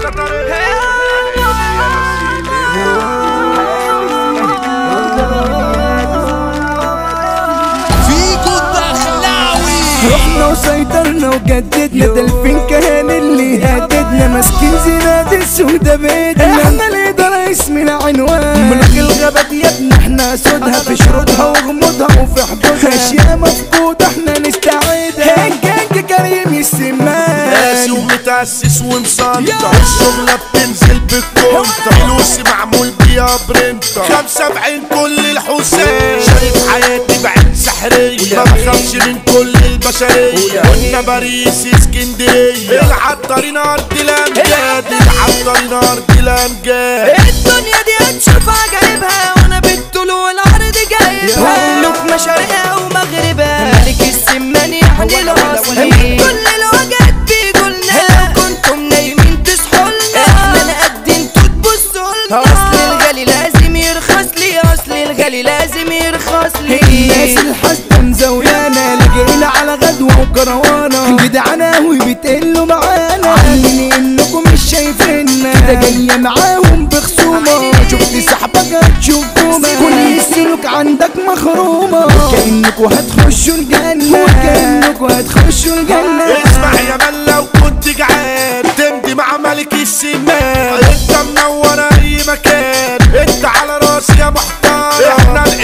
رحنا وسيطرنا وجددنا ده الفنكهان اللي هددنا ماسكين زناد السودة بيدنا احنا الإدارة اسمنا عنوان ملك الغابات يا ابني احنا سودها في شروطها وغموضها وفي حدودها اشياء مفقودة احنا نستعيدها هنجنج كريم السمان راسي ومتأسس ومسنطر الشغلة بتنزل بالكونتر فلوسي معمول بيها برنتر 75 كل الحسين شايف حياتي بعين سحرية ما بخافش من كل البشرية قلنا باريس اسكندرية العطارين ارض الامجاد العطارين ارض الامجاد الدنيا دي هتشوف عجايبها وانا بالطول والعرض جايبها ملوك مشارقها ومغربها ملك السمان يعني العصري كل الوجهات بيقولنا لو كنتم نايمين تصحولنا احنا نقد انتوا تبصولنا اصل الغالي لازم يرخص لي اصل الغالي لازم يرخص لي الناس الحاسدة مزولانا لاجئين على غدوة وكروانة جدعانة وبتقلوا معانا عاملين انكم مش شايفيننا كده جاية معاهم بخصومة شفت صاحبك هتشوفونا كل السلوك عندك مخرومة كأنكوا هتخشوا الجنة كأنكوا هتخشوا الجنة اسمع